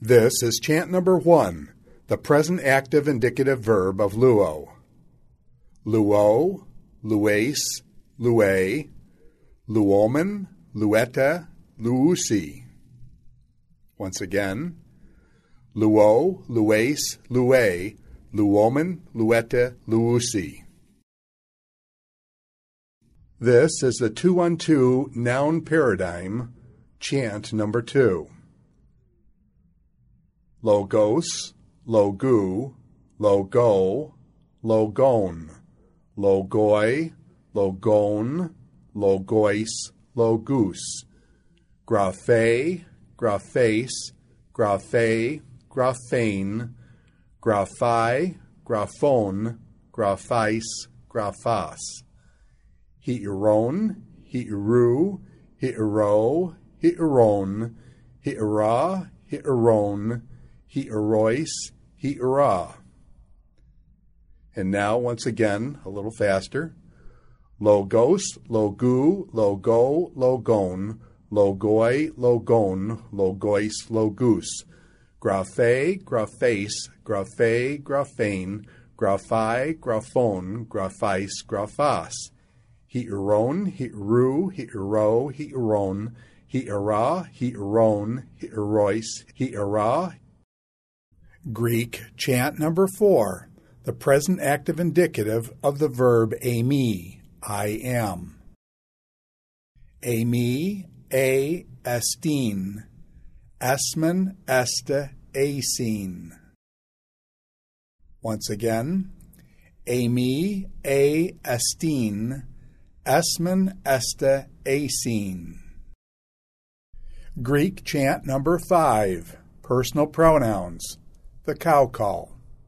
This is chant number 1, the present active indicative verb of luo. Luo, lues, lue, luomen, lueta, luusi. Once again, luo, lues, lue, luomen, lueta, luusi. This is the 2-on-2 noun paradigm, chant number 2. Logos, logu, logo, logon, logoi, logon, logois, logus, graphe, graphes, graphe, graphane, graphai, graphon, graphais, graphas. Heteron, heteru, hetero, heteron, hetera, heteron, heterois, hetera. And now, once again, a little faster. Logos, logu, logo, logon, logoi, logon, logois, logus. Graphe, graphes, graphe, graphane, graphai, graphon, graphais, graphas. Heteron, heteru, hetero, heteron, hetera, heteron, heterois, hetera. Greek chant number 4, the present active indicative of the verb eimi, I am. Eimi, estin, esmen, este, esin. Once again, eimi, estin, esmen, este, esin. Greek chant number 5, personal pronouns, the cow call.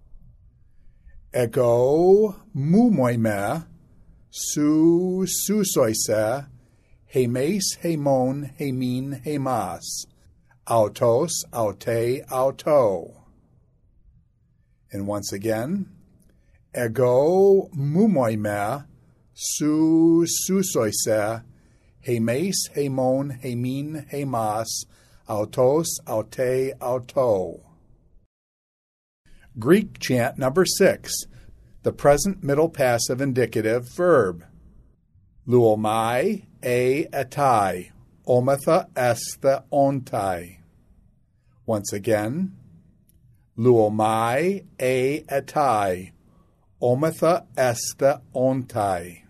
Ego mumoime, su susoise, hemes, hemon, hemin, hemas, autos, aute, auto. And once again, ego mumoime, su susoise, hemes, hemon, hemin, hemas, autos, aute, auto. Greek chant number 6, the present middle passive indicative verb. Luomai, etai, ometha esthe ontai. Once again, luomai, etai, ometha esthe ontai.